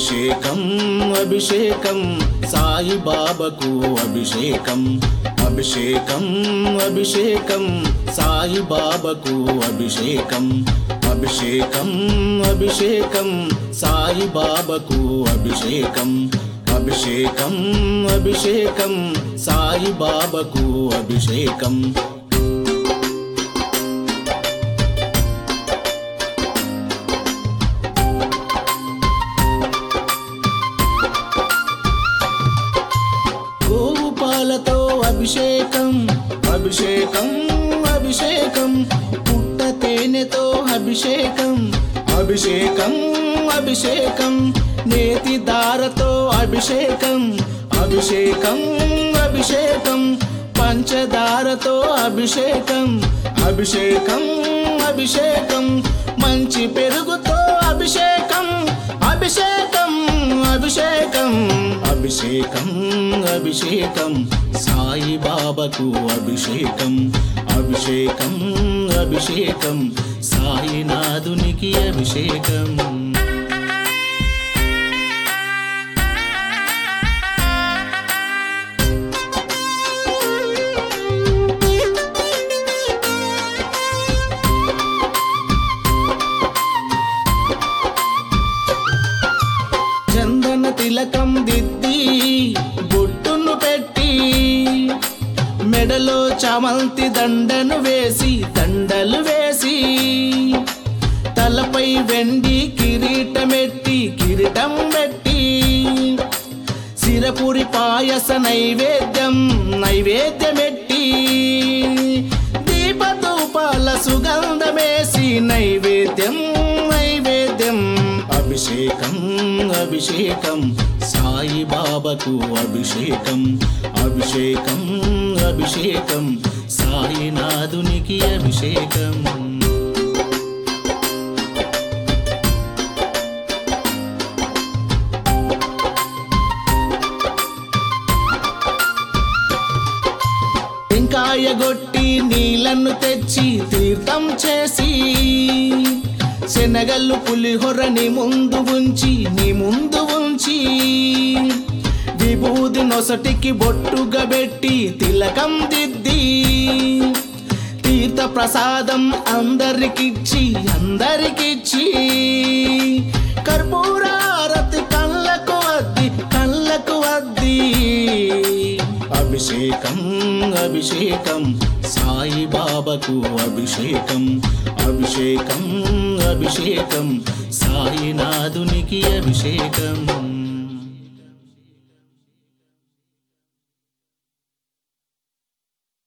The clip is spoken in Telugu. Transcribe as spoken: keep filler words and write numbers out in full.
అభిషేకం అభిషేకం సాయి బాబాకు అభిషేకం అభిషేకం అభిషేకం సాయి బాబాకు అభిషేకం అభిషేకం అభిషేకం సాయి బాబాకు అభిషేకం అభిషేకం అభిషేకం సాయి బాబాకు అభిషేకం గోవు పాలతో అభిషేకం అభిషేకం అభిషేకం పుట్ట తేనెతో అభిషేకం అభిషేకం అభిషేకం నేతి దారతో అభిషేకం అభిషేకం అభిషేకం పంచదారతో అభిషేకం అభిషేకం అభిషేకం మంచి పెరుగుతో అభిషేకం అభిషేకం అభిషేకం అభిషేకం అభిషేకం సాయి బాబాకు అభిషేకం అభిషేకం అభిషేకం సాయినాథునికి అభిషేకం చందన తిలకం దిద్ది బొట్టును పెట్టి మెడలో చామంతి దండను వేసి దండలు వేసి తలపై వెండి కిరీటమెట్టి కిరీటం పెట్టి సిరపురి పాయస నైవేద్యం నైవేద్యమెట్టి దీపధూపాల సుగంధమేసి నైవేద్యం నైవేద్యం అభిషేకం అభిషేకం సాయి బాబాకు అభిషేకం అభిషేకం అభిషేకం సాయినాథునికి అభిషేకం టెంకాయ గొట్టి నీళ్లను తెచ్చి తీర్థం చేసి శనగలు పులిహోర నీ ముందు ఉంచి నీ ముందు ఉంచి విభూది నొసటికి బొట్టుగా పెట్టి తిలకం దిద్ది తీర్థ ప్రసాదం అందరికిచ్చి అందరికిచ్చి కర్పూరారతి కళ్ళకు అద్ది కళ్ళకు అద్ది అభిషేకం అభిషేకం సాయి బాబాకు అభిషేకం అభిషేకం అభిషేకం సాయినాథునికి అభిషేకం